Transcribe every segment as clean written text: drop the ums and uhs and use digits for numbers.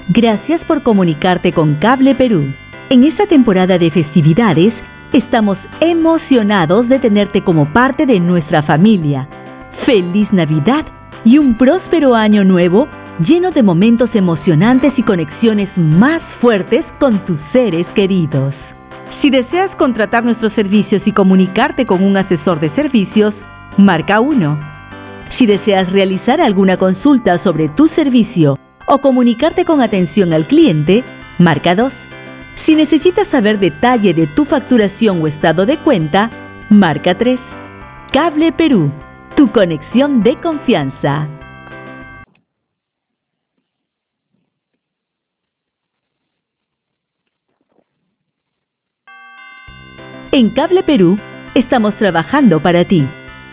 Gracias por comunicarte con Cable Perú. En esta temporada de festividades, estamos emocionados de tenerte como parte de nuestra familia. ¡Feliz Navidad y un próspero año nuevo lleno de momentos emocionantes y conexiones más fuertes con tus seres queridos! Si deseas contratar nuestros servicios y comunicarte con un asesor de servicios, marca 1. Si deseas realizar alguna consulta sobre tu servicio o comunicarte con atención al cliente, marca 2. Si necesitas saber detalle de tu facturación o estado de cuenta, marca 3. Cable Perú, tu conexión de confianza. En Cable Perú, estamos trabajando para ti.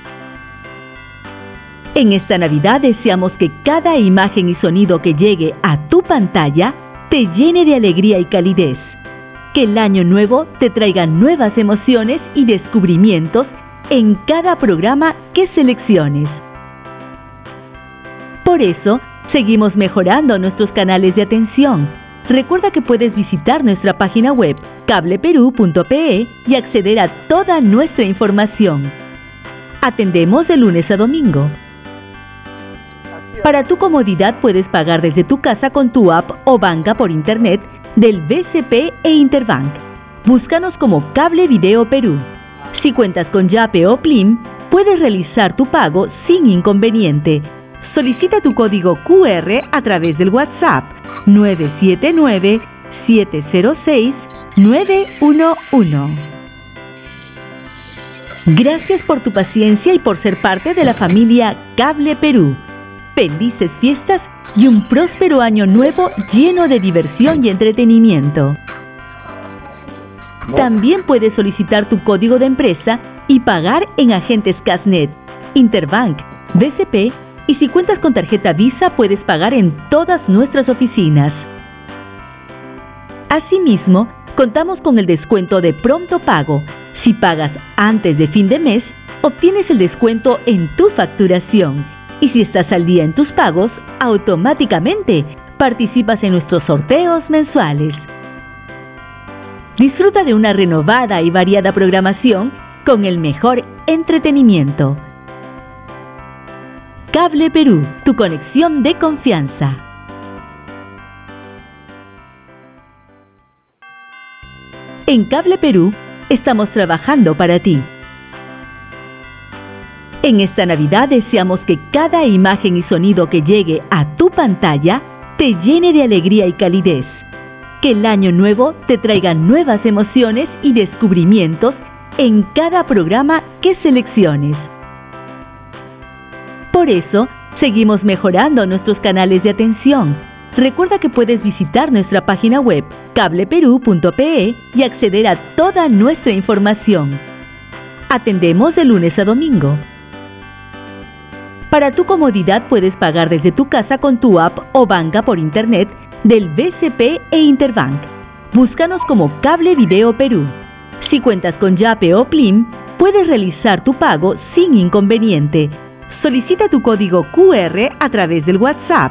En esta Navidad deseamos que cada imagen y sonido que llegue a tu pantalla te llene de alegría y calidez. Que el año nuevo te traiga nuevas emociones y descubrimientos en cada programa que selecciones. Por eso, seguimos mejorando nuestros canales de atención. Recuerda que puedes visitar nuestra página web cableperú.pe y acceder a toda nuestra información. Atendemos de lunes a domingo. Para tu comodidad puedes pagar desde tu casa con tu app o banca por internet del BCP e Interbank. Búscanos como Cable Video Perú. Si cuentas con Yape o Plim, puedes realizar tu pago sin inconveniente. Solicita tu código QR a través del WhatsApp 979-706-911. Gracias por tu paciencia y por ser parte de la familia Cable Perú. Felices fiestas y un próspero año nuevo lleno de diversión y entretenimiento. También puedes solicitar tu código de empresa y pagar en agentes Casnet, Interbank, BCP y si cuentas con tarjeta Visa puedes pagar en todas nuestras oficinas. Asimismo, contamos con el descuento de pronto pago. Si pagas antes de fin de mes, obtienes el descuento en tu facturación. Y si estás al día en tus pagos, automáticamente participas en nuestros sorteos mensuales. Disfruta de una renovada y variada programación con el mejor entretenimiento. Cable Perú, tu conexión de confianza. En Cable Perú, estamos trabajando para ti. En esta Navidad deseamos que cada imagen y sonido que llegue a tu pantalla te llene de alegría y calidez. Que el año nuevo te traiga nuevas emociones y descubrimientos en cada programa que selecciones. Por eso, seguimos mejorando nuestros canales de atención. Recuerda que puedes visitar nuestra página web cableperú.pe y acceder a toda nuestra información. Atendemos de lunes a domingo. Para tu comodidad puedes pagar desde tu casa con tu app o banca por internet del BCP e Interbank. Búscanos como Cable Video Perú. Si cuentas con Yape o Plim, puedes realizar tu pago sin inconveniente. Solicita tu código QR a través del WhatsApp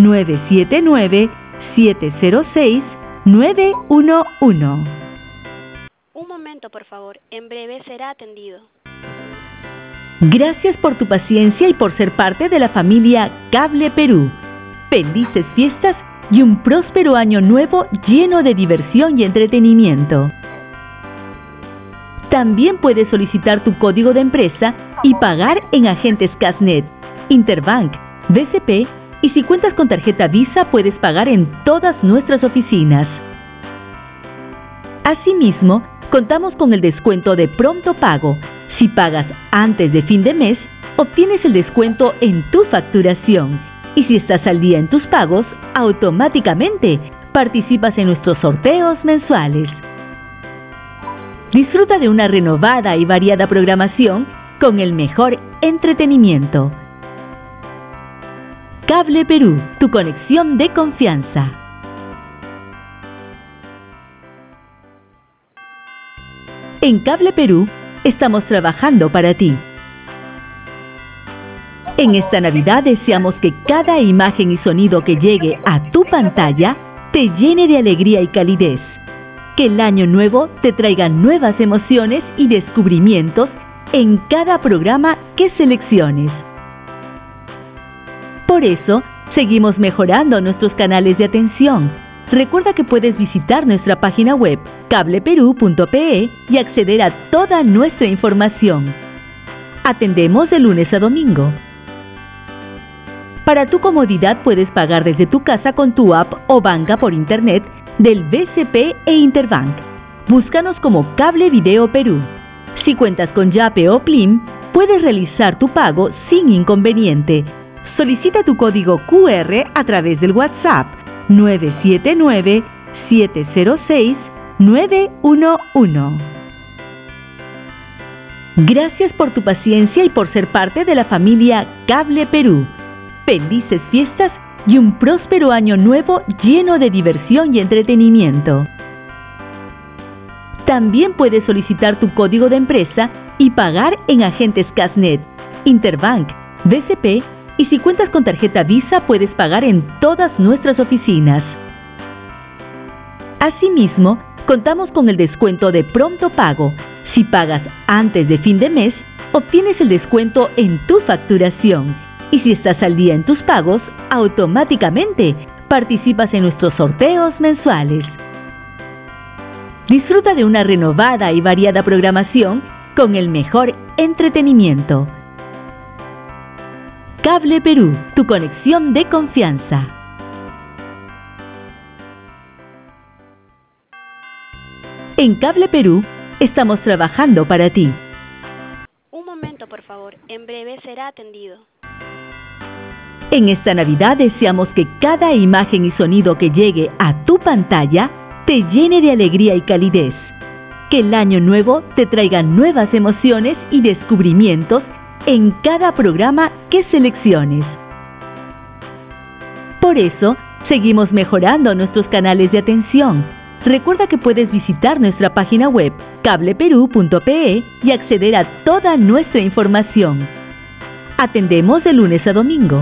979-706-911. Un momento, por favor. En breve será atendido. Gracias por tu paciencia y por ser parte de la familia Cable Perú. Felices fiestas y un próspero año nuevo lleno de diversión y entretenimiento. También puedes solicitar tu código de empresa y pagar en agentes Casnet, Interbank, BCP y si cuentas con tarjeta Visa puedes pagar en todas nuestras oficinas. Asimismo, contamos con el descuento de pronto pago. Si pagas antes de fin de mes, obtienes el descuento en tu facturación. Y si estás al día en tus pagos, automáticamente participas en nuestros sorteos mensuales. Disfruta de una renovada y variada programación con el mejor entretenimiento. Cable Perú, tu conexión de confianza. En Cable Perú, estamos trabajando para ti. En esta Navidad deseamos que cada imagen y sonido que llegue a tu pantalla te llene de alegría y calidez. Que el año nuevo te traiga nuevas emociones y descubrimientos en cada programa que selecciones. Por eso, seguimos mejorando nuestros canales de atención. Recuerda que puedes visitar nuestra página web cableperú.pe y acceder a toda nuestra información. Atendemos de lunes a domingo. Para tu comodidad puedes pagar desde tu casa con tu app o banca por internet del BCP e Interbank. Búscanos como Cable Video Perú. Si cuentas con Yape o Plim, puedes realizar tu pago sin inconveniente. Solicita tu código QR a través del WhatsApp 979-706-911. Gracias por tu paciencia y por ser parte de la familia Cable Perú. Felices fiestas y un próspero año nuevo lleno de diversión y entretenimiento. También puedes solicitar tu código de empresa y pagar en agentes Casnet, Interbank, BCP, y si cuentas con tarjeta Visa puedes pagar en todas nuestras oficinas. Asimismo, contamos con el descuento de pronto pago. Si pagas antes de fin de mes, obtienes el descuento en tu facturación. Y si estás al día en tus pagos, automáticamente participas en nuestros sorteos mensuales. Disfruta de una renovada y variada programación con el mejor entretenimiento. Cable Perú, tu conexión de confianza. En Cable Perú, estamos trabajando para ti. Un momento, por favor. En breve será atendido. En esta Navidad deseamos que cada imagen y sonido que llegue a tu pantalla te llene de alegría y calidez. Que el año nuevo te traiga nuevas emociones y descubrimientos en cada programa que selecciones. Por eso, seguimos mejorando nuestros canales de atención. Recuerda que puedes visitar nuestra página web cableperú.pe y acceder a toda nuestra información. Atendemos de lunes a domingo.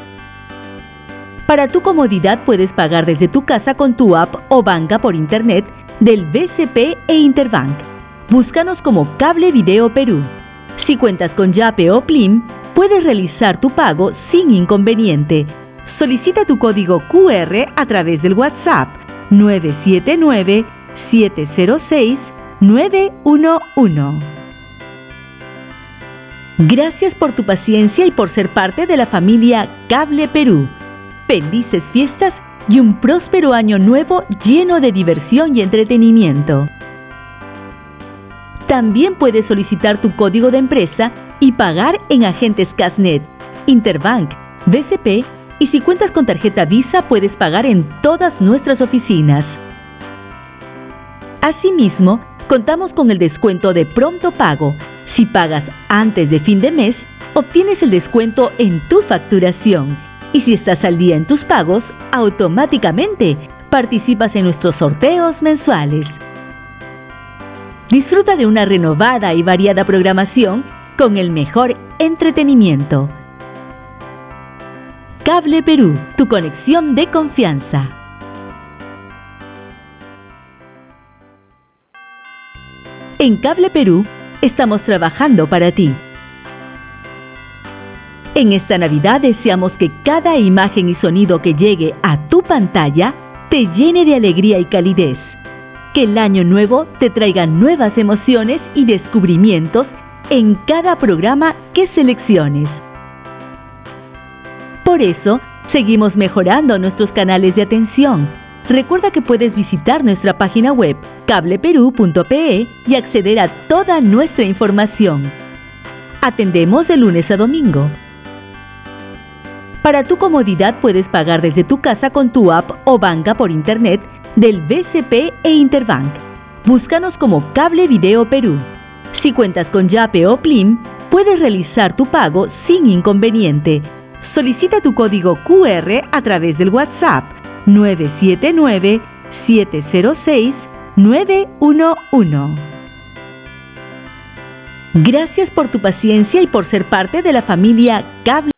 Para tu comodidad puedes pagar desde tu casa con tu app o banca por internet del BCP e Interbank. Búscanos como Cable Video Perú. Si cuentas con Yape o Plim, puedes realizar tu pago sin inconveniente. Solicita tu código QR a través del WhatsApp 979-706-911. Gracias por tu paciencia y por ser parte de la familia Cable Perú. Felices fiestas y un próspero año nuevo lleno de diversión y entretenimiento. También puedes solicitar tu código de empresa y pagar en agentes Casnet, Interbank, BCP, y si cuentas con tarjeta Visa puedes pagar en todas nuestras oficinas. Asimismo, contamos con el descuento de pronto pago. Si pagas antes de fin de mes, obtienes el descuento en tu facturación. Y si estás al día en tus pagos, automáticamente participas en nuestros sorteos mensuales. Disfruta de una renovada y variada programación con el mejor entretenimiento. Cable Perú, tu conexión de confianza. En Cable Perú, estamos trabajando para ti. En esta Navidad deseamos que cada imagen y sonido que llegue a tu pantalla te llene de alegría y calidez. Que el año nuevo te traiga nuevas emociones y descubrimientos en cada programa que selecciones. Por eso, seguimos mejorando nuestros canales de atención. Recuerda que puedes visitar nuestra página web cableperú.pe y acceder a toda nuestra información. Atendemos de lunes a domingo. Para tu comodidad puedes pagar desde tu casa con tu app o banca por internet del BCP e Interbank. Búscanos como Cable Video Perú. Si cuentas con Yape o Plim, puedes realizar tu pago sin inconveniente. Solicita tu código QR a través del WhatsApp 979-706-911. Gracias por tu paciencia y por ser parte de la familia Cable.